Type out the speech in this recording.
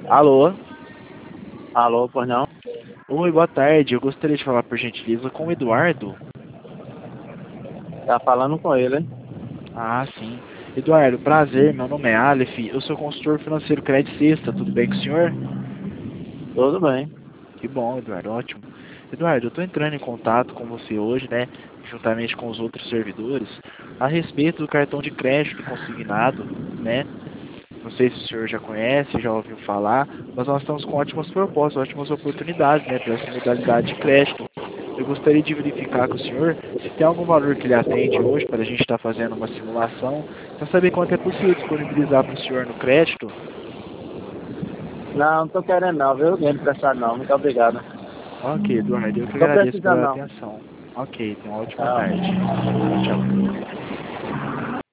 Alô? Alô, pois não? Oi, boa tarde. Eu gostaria de falar, por gentileza, com o Eduardo. Tá falando com ele, hein? Ah, sim. Eduardo, prazer. Meu nome é Aleph. Eu sou consultor financeiro Credit Sexta. Tudo bem com o senhor? Tudo bem. Que bom, Eduardo. Ótimo. Eduardo, eu estou entrando em contato com você hoje, né? Juntamente com os outros servidores, a respeito do cartão de crédito consignado, né? Não sei se o senhor já conhece, já ouviu falar, mas nós estamos com ótimas propostas, ótimas oportunidades, né, para essa modalidade de crédito. Eu gostaria de verificar com o senhor se tem algum valor que ele atende hoje para a gente estar fazendo uma simulação, para saber quanto é possível disponibilizar para o senhor no crédito. Não tô querendo não, viu? Dinheiro emprestado não. Muito obrigado. Ok, Eduardo, eu que Tô agradeço precisando pela não. atenção. Ok, tenha uma ótima Tchau. tarde. Tchau, tchau.